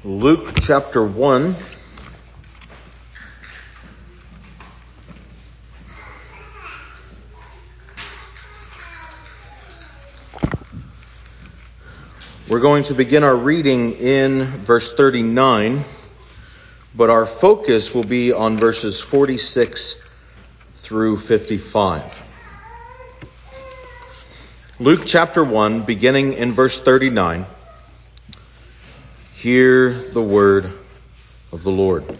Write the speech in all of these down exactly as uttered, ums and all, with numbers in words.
Luke chapter one. We're going to begin our reading in verse thirty-nine, but our focus will be on verses forty-six through fifty-five. Luke chapter one, beginning in verse thirty-nine. Hear the word of the Lord.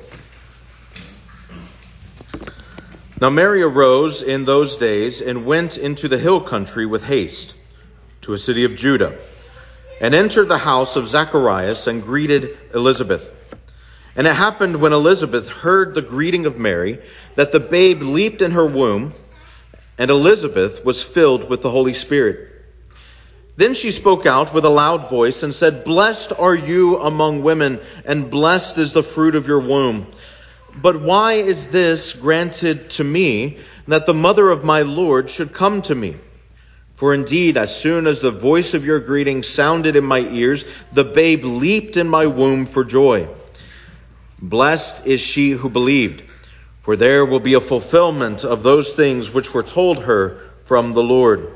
Now Mary arose in those days and went into the hill country with haste to a city of Judah, and entered the house of Zacharias and greeted Elizabeth. And it happened when Elizabeth heard the greeting of Mary that the babe leaped in her womb, and Elizabeth was filled with the Holy Spirit. Then she spoke out with a loud voice and said, "Blessed are you among women, and blessed is the fruit of your womb. But why is this granted to me, that the mother of my Lord should come to me? For indeed, as soon as the voice of your greeting sounded in my ears, the babe leaped in my womb for joy. Blessed is she who believed, for there will be a fulfillment of those things which were told her from the Lord."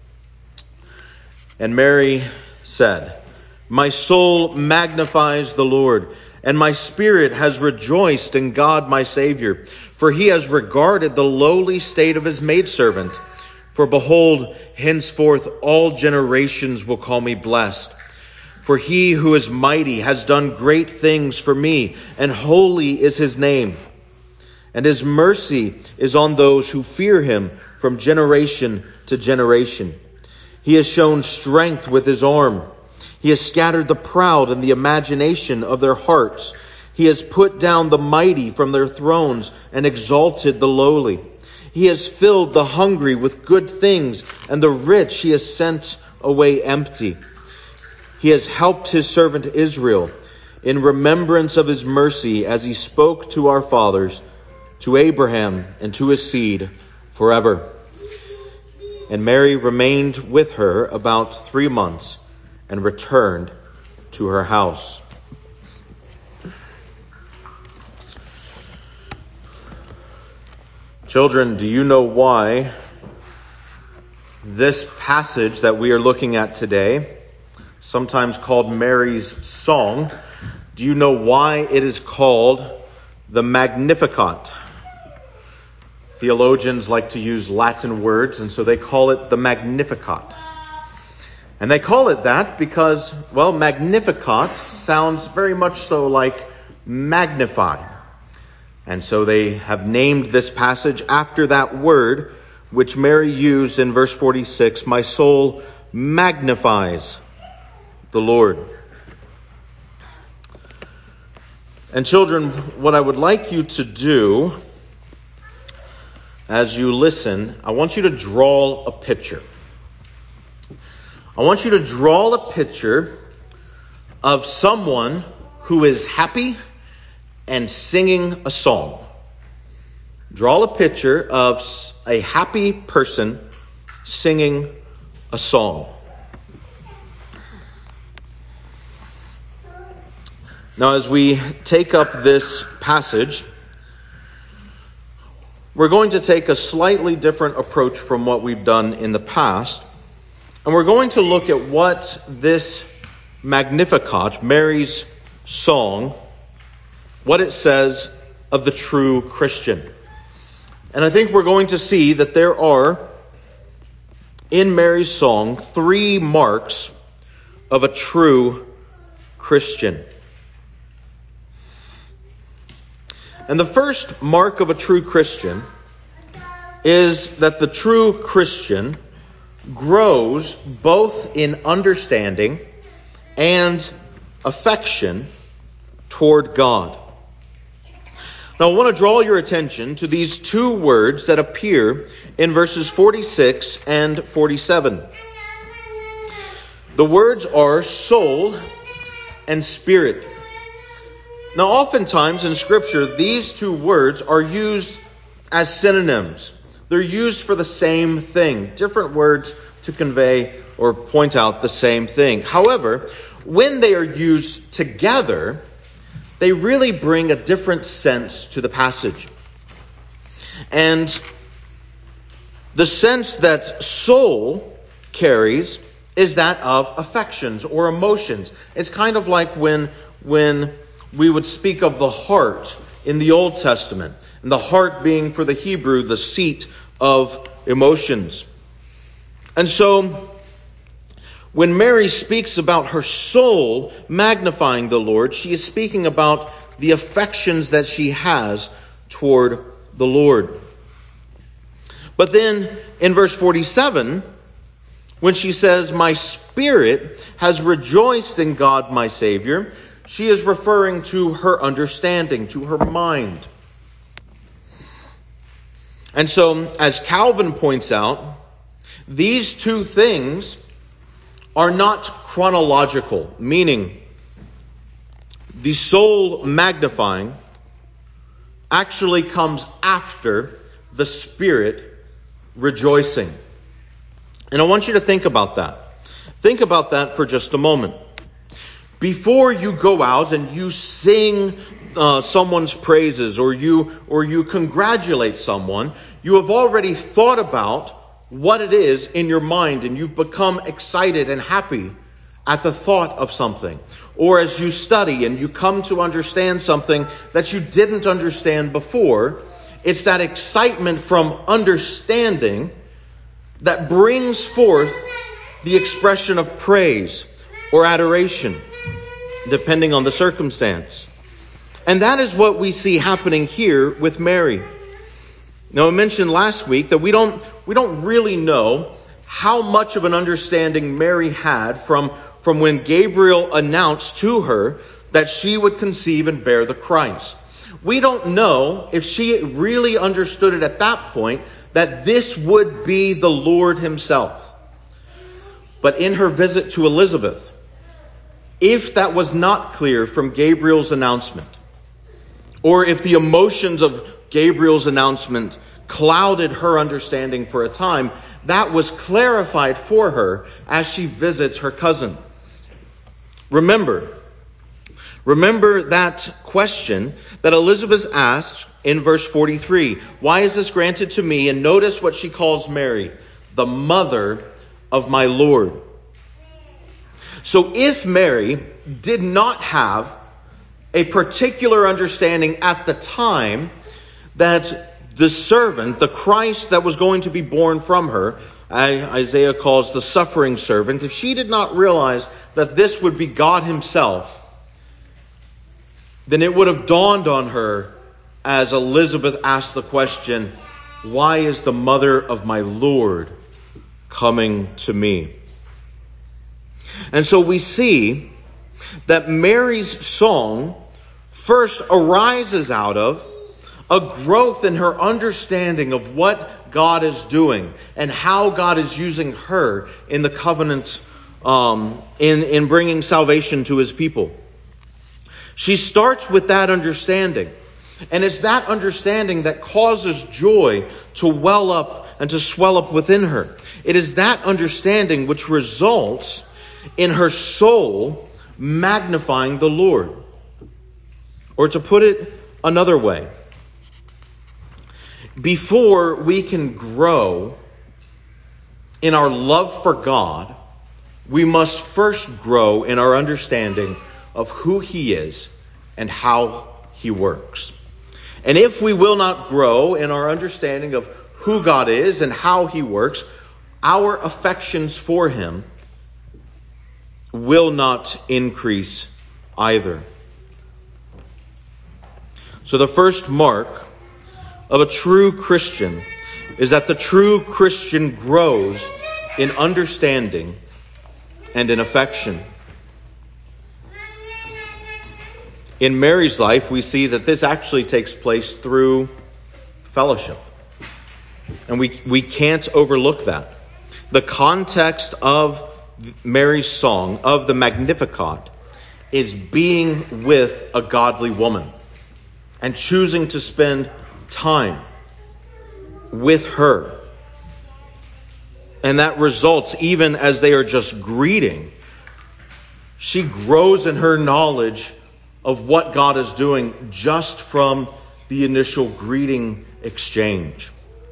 And Mary said, "My soul magnifies the Lord, and my spirit has rejoiced in God my Savior, for he has regarded the lowly state of his maidservant. For behold, henceforth all generations will call me blessed. For he who is mighty has done great things for me, and holy is his name. And his mercy is on those who fear him from generation to generation. He has shown strength with his arm. He has scattered the proud in the imagination of their hearts. He has put down the mighty from their thrones and exalted the lowly. He has filled the hungry with good things, and the rich he has sent away empty. He has helped his servant Israel in remembrance of his mercy, as he spoke to our fathers, to Abraham and to his seed forever." And Mary remained with her about three months and returned to her house. Children, do you know why this passage that we are looking at today, sometimes called Mary's Song, do you know why it is called the Magnificat? Theologians like to use Latin words, and so they call it the Magnificat. And they call it that because, well, Magnificat sounds very much so like magnify. And so they have named this passage after that word, which Mary used in verse forty-six, "My soul magnifies the Lord." And children, what I would like you to do as you listen, I want you to draw a picture. I want you to draw a picture of someone who is happy and singing a song. Draw a picture of a happy person singing a song. Now, as we take up this passage, we're going to take a slightly different approach from what we've done in the past. And we're going to look at what this Magnificat, Mary's song, what it says of the true Christian. And I think we're going to see that there are, in Mary's song, three marks of a true Christian. And the first mark of a true Christian is that the true Christian grows both in understanding and affection toward God. Now, I want to draw your attention to these two words that appear in verses forty-six and forty-seven. The words are soul and spirit. Now, oftentimes in Scripture, these two words are used as synonyms. They're used for the same thing, different words to convey or point out the same thing. However, when they are used together, they really bring a different sense to the passage. And the sense that soul carries is that of affections or emotions. It's kind of like when, when we would speak of the heart in the Old Testament, and the heart being for the Hebrew the seat of emotions. And so, when Mary speaks about her soul magnifying the Lord, she is speaking about the affections that she has toward the Lord. But then in verse forty-seven, when she says, "My spirit has rejoiced in God my Savior," she is referring to her understanding, to her mind. And so, as Calvin points out, these two things are not chronological, meaning the soul magnifying actually comes after the spirit rejoicing. And I want you to think about that. Think about that for just a moment. Before you go out and you sing uh, someone's praises, or you or you congratulate someone, you have already thought about what it is in your mind, and you've become excited and happy at the thought of something. Or as you study and you come to understand something that you didn't understand before, it's that excitement from understanding that brings forth the expression of praise or adoration, depending on the circumstance. And that is what we see happening here with Mary. Now, I mentioned last week that we don't we don't really know how much of an understanding Mary had from, from when Gabriel announced to her that she would conceive and bear the Christ. We don't know if she really understood it at that point that this would be the Lord himself. But in her visit to Elizabeth, if that was not clear from Gabriel's announcement, or if the emotions of Gabriel's announcement clouded her understanding for a time, that was clarified for her as she visits her cousin. Remember, remember that question that Elizabeth asked in verse forty-three. Why is this granted to me? And notice what she calls Mary, the mother of my Lord. So if Mary did not have a particular understanding at the time that the servant, the Christ that was going to be born from her, Isaiah calls the suffering servant, if she did not realize that this would be God himself, then it would have dawned on her as Elizabeth asked the question, why is the mother of my Lord coming to me? And so we see that Mary's song first arises out of a growth in her understanding of what God is doing and how God is using her in the covenant, um, in, in bringing salvation to his people. She starts with that understanding. And it's that understanding that causes joy to well up and to swell up within her. It is that understanding which results in her soul magnifying the Lord. Or to put it another way, before we can grow in our love for God, we must first grow in our understanding of who he is and how he works. And if we will not grow in our understanding of who God is and how he works, our affections for him will not increase either. So the first mark of a true Christian is that the true Christian grows in understanding and in affection. In Mary's life, we see that this actually takes place through fellowship. And we, we can't overlook that. The context of Mary's song, of the Magnificat, is being with a godly woman and choosing to spend time with her. And that results, even as they are just greeting, she grows in her knowledge of what God is doing just from the initial greeting exchange.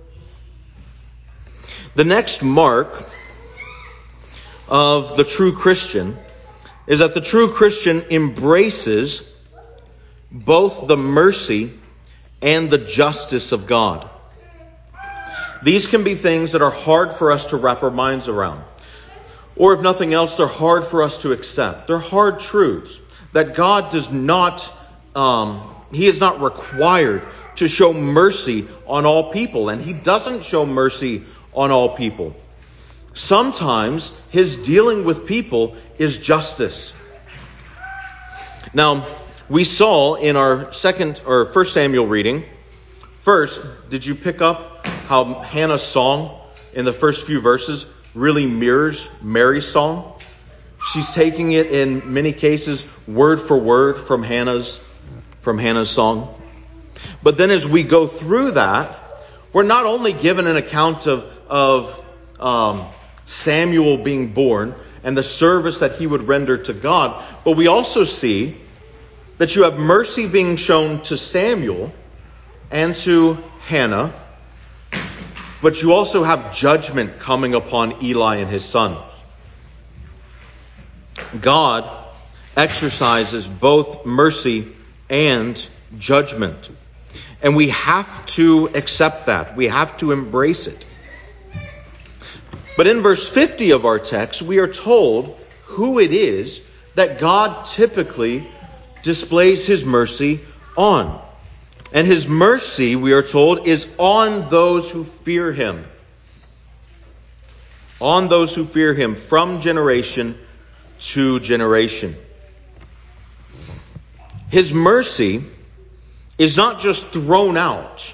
The next mark of the true Christian is that the true Christian embraces both the mercy and the justice of God. These can be things that are hard for us to wrap our minds around. Or if nothing else, they're hard for us to accept. They're hard truths that God does not, um, He is not required to show mercy on all people. And He doesn't show mercy on all people. Sometimes His dealing with people is justice. Now, we saw in our second or first Samuel reading, first, did you pick up how Hannah's song in the first few verses really mirrors Mary's song? She's taking it in many cases word for word from Hannah's from Hannah's song. But then as we go through that, we're not only given an account of of um, Samuel being born and the service that he would render to God, but we also see that you have mercy being shown to Samuel and to Hannah, but you also have judgment coming upon Eli and his son. God exercises both mercy and judgment. And we have to accept that. We have to embrace it. But in verse fifty of our text, we are told who it is that God typically displays His mercy on. And His mercy, we are told, is on those who fear Him. On those who fear Him from generation to generation. His mercy is not just thrown out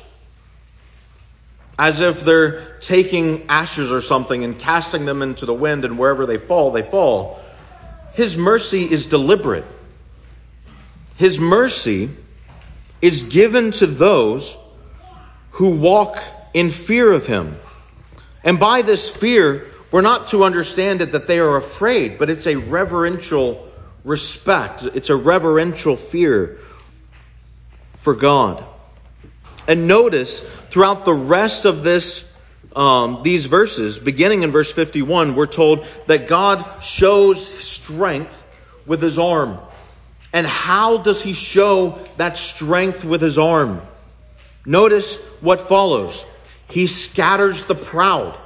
as if they're taking ashes or something and casting them into the wind, and wherever they fall, they fall. His mercy is deliberate. His mercy is given to those who walk in fear of Him. And by this fear, we're not to understand it that they are afraid, but it's a reverential respect. It's a reverential fear for God. And notice throughout the rest of this, um, these verses, beginning in verse fifty-one, we're told that God shows strength with His arm. And how does He show that strength with His arm? Notice what follows. He scatters the proud.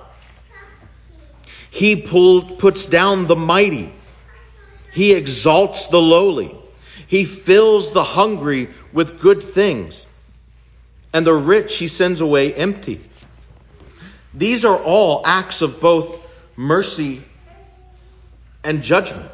He pulled, puts down the mighty. He exalts the lowly. He fills the hungry with good things. And the rich He sends away empty. These are all acts of both mercy and judgment.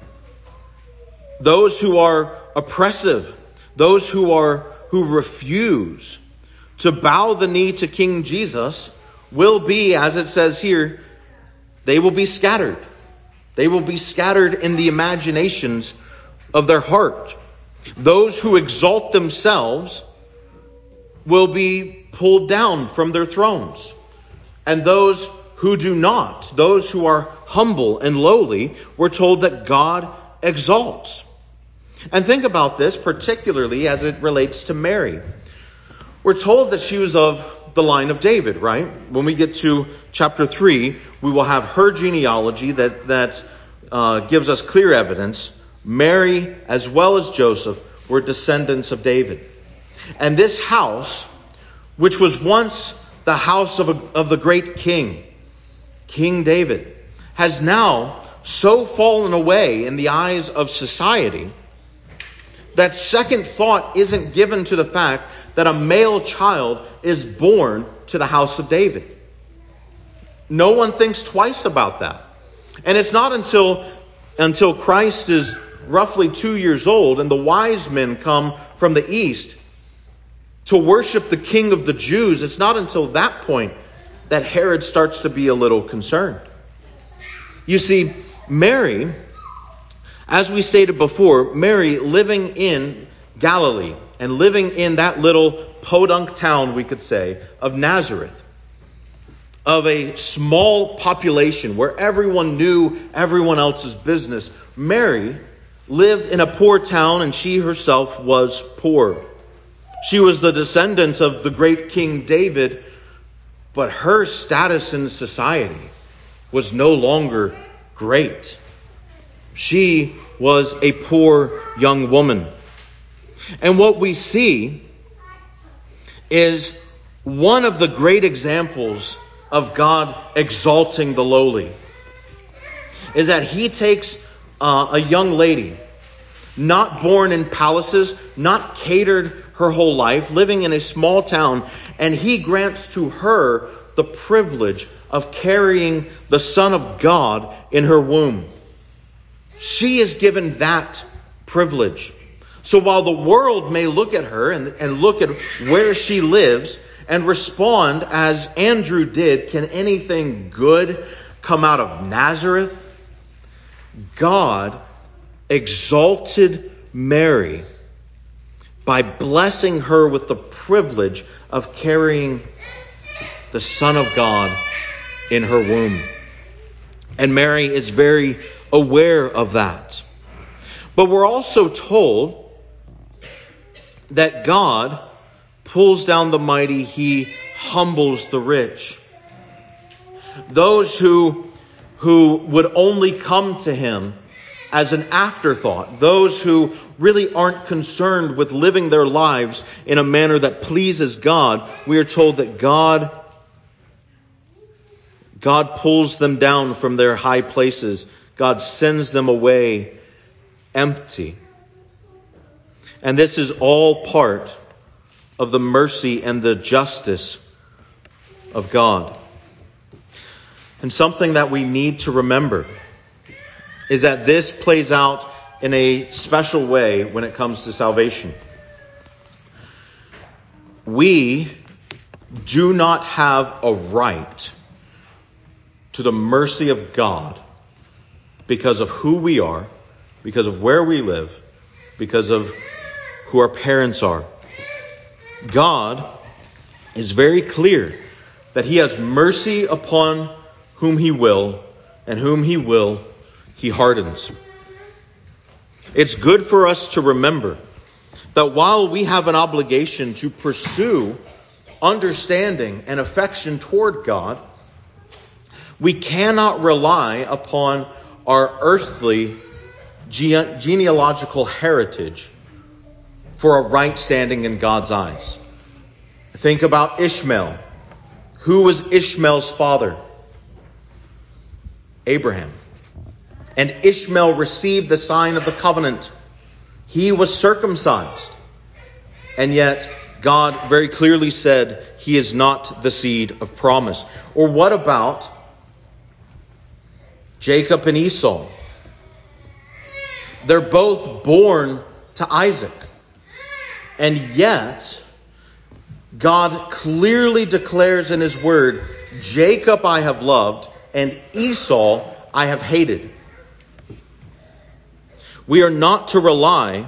Those who are oppressive, those who are who refuse to bow the knee to King Jesus will be, as it says here, they will be scattered. They will be scattered in the imaginations of their heart. Those who exalt themselves will be pulled down from their thrones. And those who do not, those who are humble and lowly, we're told that God exalts. And think about this, particularly as it relates to Mary. We're told that she was of the line of David, right? When we get to chapter three, we will have her genealogy that, that uh, gives us clear evidence. Mary, as well as Joseph, were descendants of David. And this house, which was once the house of, a, of the great king, King David, has now so fallen away in the eyes of society that second thought isn't given to the fact that a male child is born to the house of David. No one thinks twice about that. And it's not until, until Christ is roughly two years old and the wise men come from the east to worship the King of the Jews, it's not until that point that Herod starts to be a little concerned. You see, Mary, as we stated before, Mary living in Galilee and living in that little podunk town, we could say, of Nazareth, of a small population where everyone knew everyone else's business, Mary lived in a poor town, and she herself was poor. She was the descendant of the great King David, but her status in society was no longer great. She was a poor young woman. And what we see is one of the great examples of God exalting the lowly is that he takes uh, a young lady, not born in palaces, not catered her whole life, living in a small town, and he grants to her the privilege of carrying the Son of God in her womb. She is given that privilege. So while the world may look at her and, and look at where she lives and respond as Andrew did, can anything good come out of Nazareth? God exalted Mary by blessing her with the privilege of carrying the Son of God in her womb. And Mary is very aware of that. But we're also told that God pulls down the mighty, he humbles the rich. Those who, who would only come to him as an afterthought, those who really aren't concerned with living their lives in a manner that pleases God, we are told that God, God pulls them down from their high places. God sends them away empty. And this is all part of the mercy and the justice of God. And something that we need to remember is that this plays out in a special way when it comes to salvation. We do not have a right to the mercy of God because of who we are, because of where we live, because of who our parents are. God is very clear that he has mercy upon whom he will, and whom he will, he hardens. It's good for us to remember that while we have an obligation to pursue understanding and affection toward God, we cannot rely upon our earthly gene- genealogical heritage for a right standing in God's eyes. Think about Ishmael. Who was Ishmael's father? Abraham. And Ishmael received the sign of the covenant. He was circumcised. And yet God very clearly said he is not the seed of promise. Or what about Jacob and Esau? They're both born to Isaac. And yet God clearly declares in his word, Jacob I have loved, and Esau I have hated. We are not to rely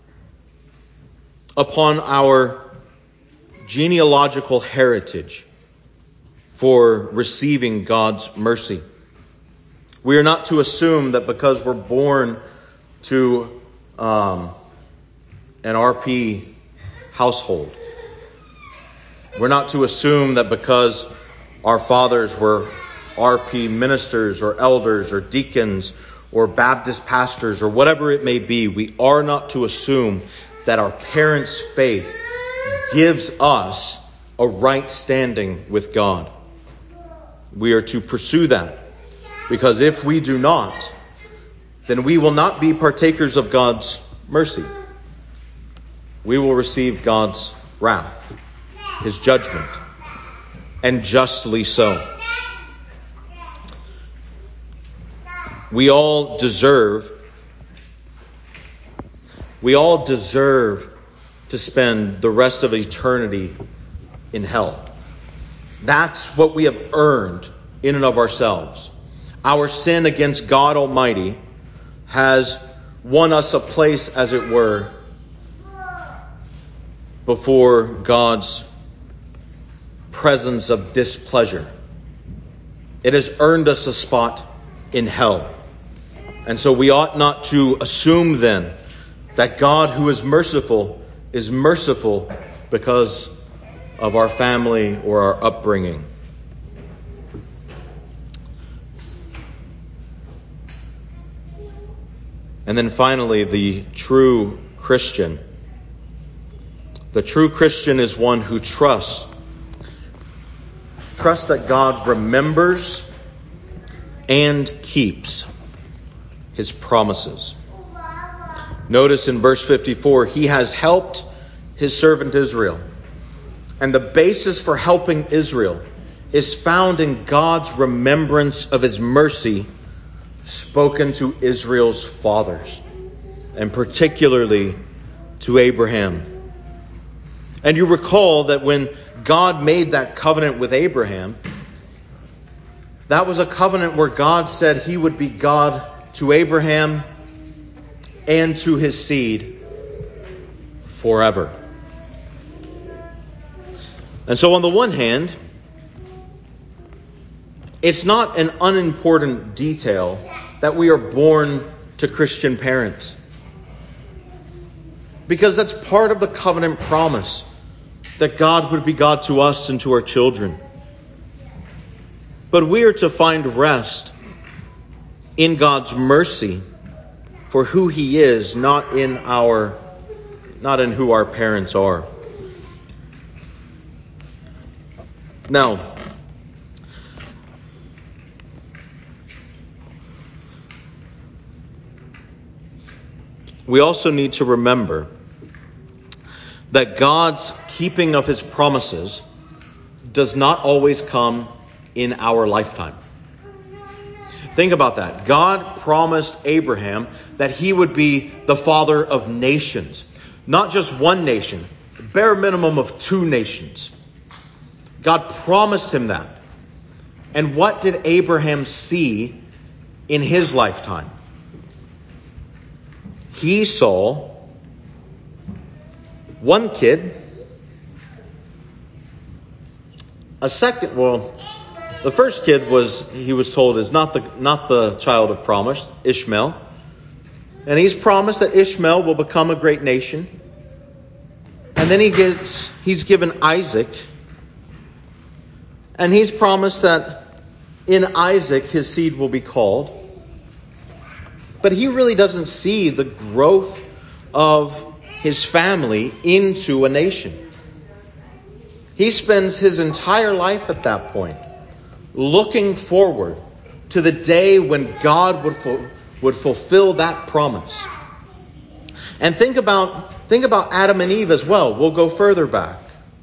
upon our genealogical heritage for receiving God's mercy. We are not to assume that because we're born to um, an R P household, we're not to assume that because our fathers were R P ministers or elders or deacons or Baptist pastors or whatever it may be, we are not to assume that our parents' faith gives us a right standing with God. We are to pursue that, because if we do not, then we will not be partakers of God's mercy. We will receive God's wrath, his judgment, and justly so. We all deserve, we all deserve to spend the rest of eternity in hell. That's what we have earned in and of ourselves. Our sin against God Almighty has won us a place, as it were, before God's presence of displeasure. It has earned us a spot in hell. And so we ought not to assume then that God, who is merciful, is merciful because of our family or our upbringing. And then finally, the true Christian. The true Christian is one who trusts. Trusts that God remembers and keeps his promises. Notice in verse fifty-four, he has helped his servant Israel. And the basis for helping Israel is found in God's remembrance of his mercy spoken to Israel's fathers, and particularly to Abraham. And you recall that when God made that covenant with Abraham, that was a covenant where God said he would be God to Abraham and to his seed forever. And so on the one hand, it's not an unimportant detail that we are born to Christian parents, because that's part of the covenant promise that God would be God to us and to our children. But we are to find rest in God's mercy for who he is, not in our, not in who our parents are. Now, we also need to remember that God's keeping of his promises does not always come in our lifetime. Think about that. God promised Abraham that he would be the father of nations. Not just one nation, bare minimum of two nations. God promised him that. And what did Abraham see in his lifetime? He saw one kid, a second, well, the first kid was, he was told, is not the not the child of promise, Ishmael. And he's promised that Ishmael will become a great nation. And then he gets, he's given Isaac. And he's promised that in Isaac his seed will be called. But he really doesn't see the growth of his family into a nation. He spends his entire life at that point looking forward to the day when God would fu- would fulfill that promise. And think about think about Adam and Eve as well. We'll go further back.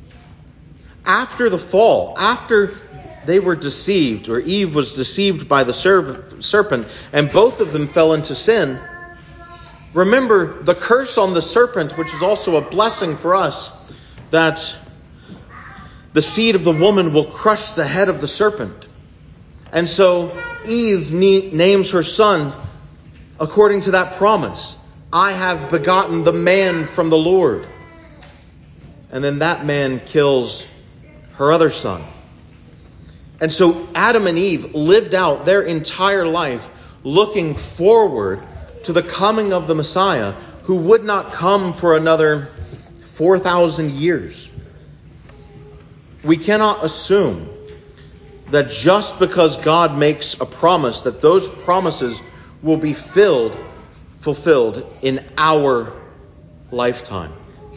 After the fall, after they were deceived, or Eve was deceived by the serpent, and both of them fell into sin. Remember the curse on the serpent, which is also a blessing for us, that the seed of the woman will crush the head of the serpent. And so Eve names her son according to that promise. I have begotten the man from the Lord. And then that man kills her other son. And so Adam and Eve lived out their entire life looking forward to the coming of the Messiah, who would not come for another four thousand years. We cannot assume that just because God makes a promise, that those promises will be filled, fulfilled in our lifetime.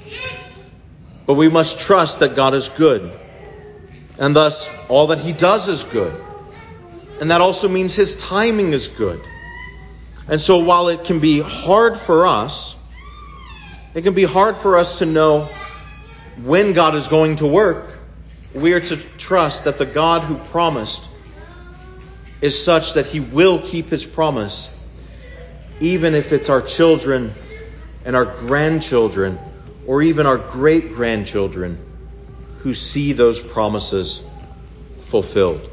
But we must trust that God is good. And thus, all that he does is good. And that also means his timing is good. And so while it can be hard for us, it can be hard for us to know when God is going to work, we are to trust that the God who promised is such that he will keep his promise, even if it's our children and our grandchildren, or even our great-grandchildren, who see those promises fulfilled.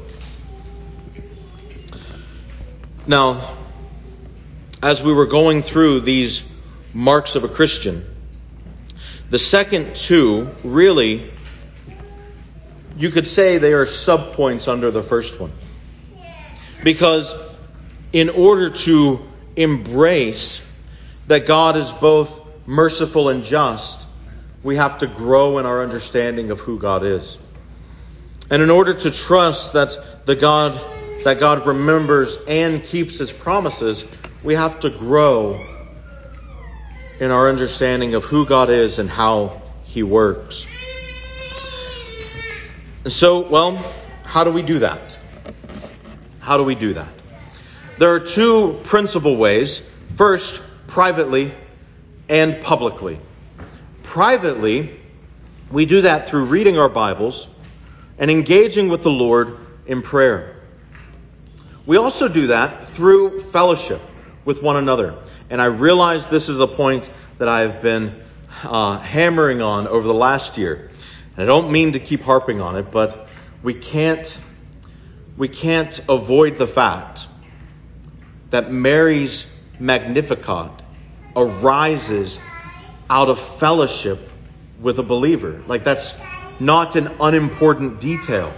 Now, as we were going through these marks of a Christian, the second two really, you could say they are subpoints under the first one. Because in order to embrace that God is both merciful and just, we have to grow in our understanding of who God is. And in order to trust that the God that God remembers and keeps his promises, we have to grow in our understanding of who God is and how he works. And so, well, how do we do that? How do we do that? There are two principal ways. First, privately and publicly. Privately, we do that through reading our Bibles and engaging with the Lord in prayer. We also do that through fellowship with one another. And I realize this is a point that I've been uh, hammering on over the last year. And I don't mean to keep harping on it, but we can't, we can't avoid the fact that Mary's Magnificat arises out of fellowship with a believer. Like, that's not an unimportant detail.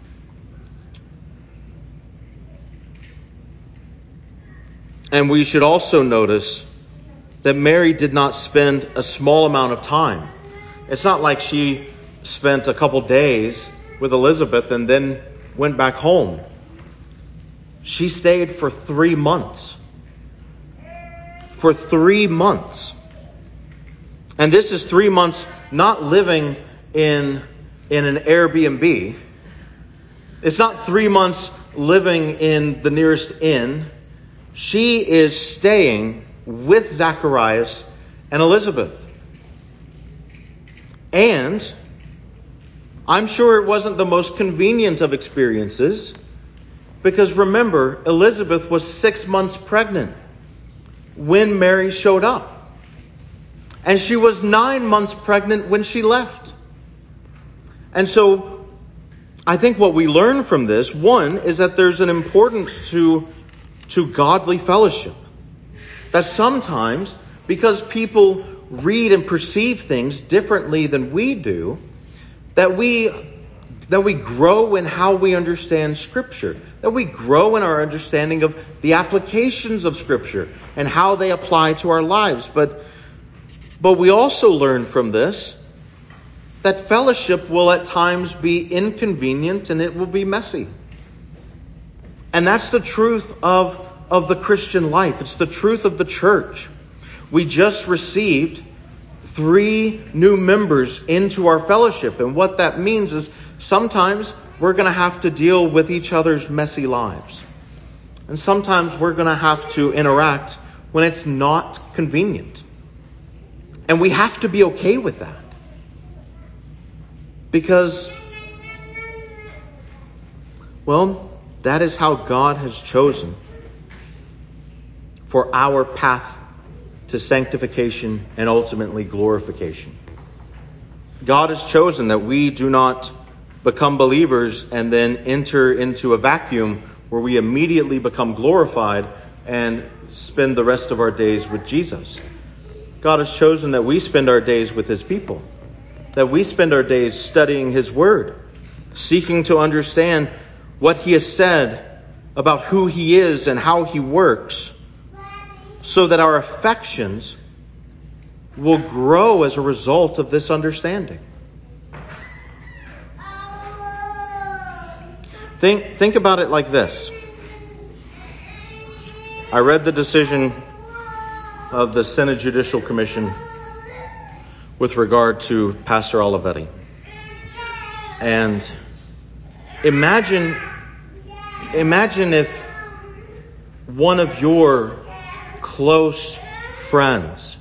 And we should also notice that Mary did not spend a small amount of time. It's not like she spent a couple days with Elizabeth and then went back home. She stayed for three months. For three months. And this is three months not living in, in an Airbnb. It's not three months living in the nearest inn. She is staying with Zacharias and Elizabeth. And I'm sure it wasn't the most convenient of experiences, because remember, Elizabeth was six months pregnant when Mary showed up. And she was nine months pregnant when she left. And so I think what we learn from this, one, is that there's an importance to, to godly fellowship. That sometimes, because people read and perceive things differently than we do, that we that we grow in how we understand Scripture, that we grow in our understanding of the applications of Scripture and how they apply to our lives. But, but we also learn from this that fellowship will at times be inconvenient and it will be messy. And that's the truth of, of the Christian life. It's the truth of the church. We just received three new members into our fellowship. And what that means is sometimes we're going to have to deal with each other's messy lives. And sometimes we're going to have to interact when it's not convenient. And we have to be okay with that. Because, well, that is how God has chosen for our path to sanctification and ultimately glorification. God has chosen that we do not become believers and then enter into a vacuum where we immediately become glorified and spend the rest of our days with Jesus. God has chosen that we spend our days with his people, that we spend our days studying his word, seeking to understand what he has said about who he is and how he works, so that our affections will grow as a result of this understanding. Think, think about it like this. I read the decision of the Senate Judicial Commission with regard to Pastor Olivetti. And imagine, imagine if one of your close friends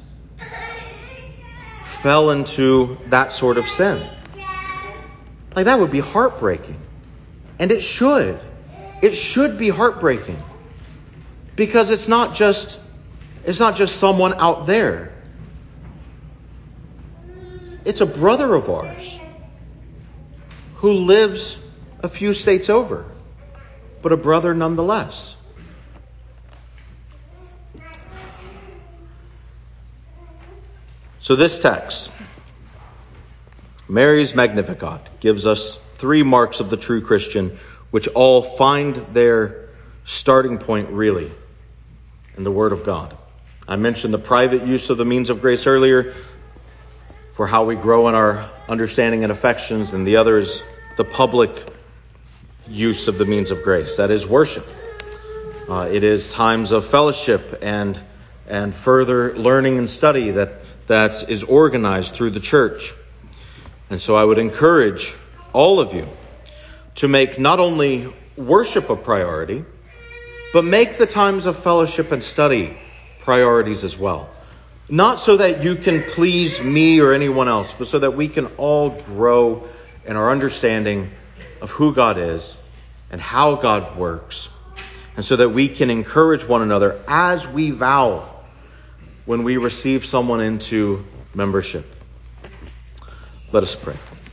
fell into that sort of sin. Like, that would be heartbreaking. And it should. It should be heartbreaking. Because it's not just it's not just someone out there. It's a brother of ours who lives a few states over, but a brother nonetheless. So this text, Mary's Magnificat, gives us three marks of the true Christian, which all find their starting point really and the Word of God. I mentioned the private use of the means of grace earlier for how we grow in our understanding and affections, and the other is the public use of the means of grace. That is worship. Uh, it is times of fellowship and and further learning and study that, that is organized through the church. And so I would encourage all of you to make not only worship a priority, but make the times of fellowship and study priorities as well. Not so that you can please me or anyone else, but so that we can all grow in our understanding of who God is and how God works, and so that we can encourage one another as we vow when we receive someone into membership. Let us pray.